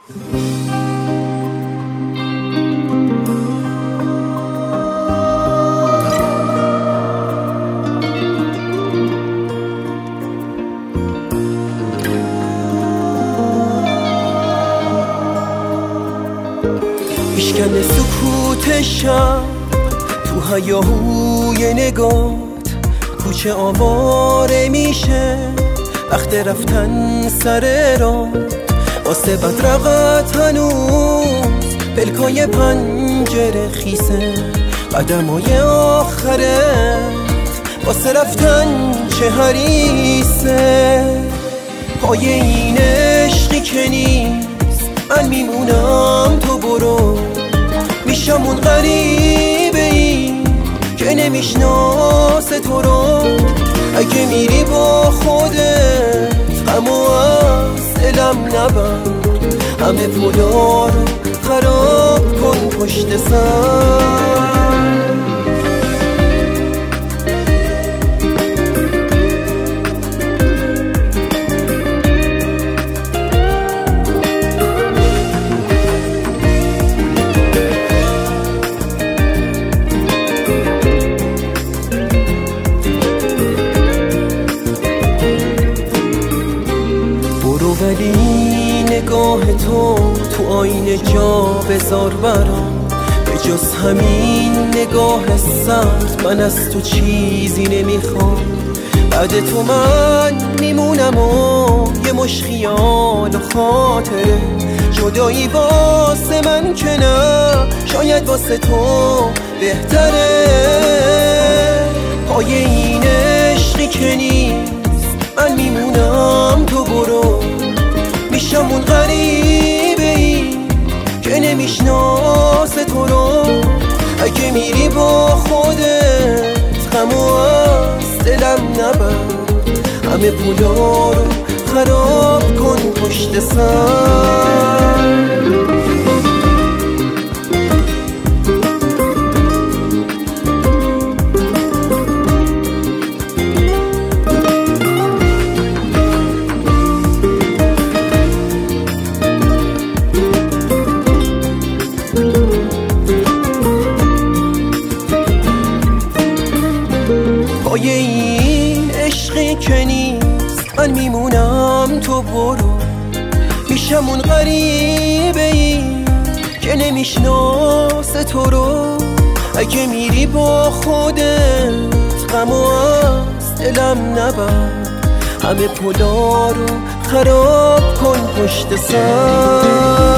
میشکنه سکوت شب تو هیاهوی نگات، کوچه آواره میشه وقت رفتن سر راه، واسه بدرقت هنوز پلکای پنجره خیسه، قدمای آخرت واسه رفتن چه حریصه. پای این عشقی که نیست من میمونم، تو برو، میشم اون غریبه ای که نمیشناسه تو رو. اگه میری با خودت غمو از دلم نبر، همه پلا رو خراب کن پشت سر. ولی نگاه تو آینه جا بذار برام، به جز همین نگاه سخت من از تو چیزی نمیخوام. بعد تو من میمونم و یه مش خیال و خاطره، جدایی واسه من که نه، شاید واسه تو بهتره. پای این عشقی که نیست من میمونم، تو برو، میشم اون غریبه ای که نمیشناسه تو رو. اگه میری با خودت غمو از دلم نبر، همه پولا رو خراب کن پشت سر. پای این عشقی که نیست من میمونم، تو برو، میشم اون غریبه ای که نمیشناسه تو رو. اگه میری با خودت غمو از دلم نبر، همه پلا رو خراب کن پشت سر.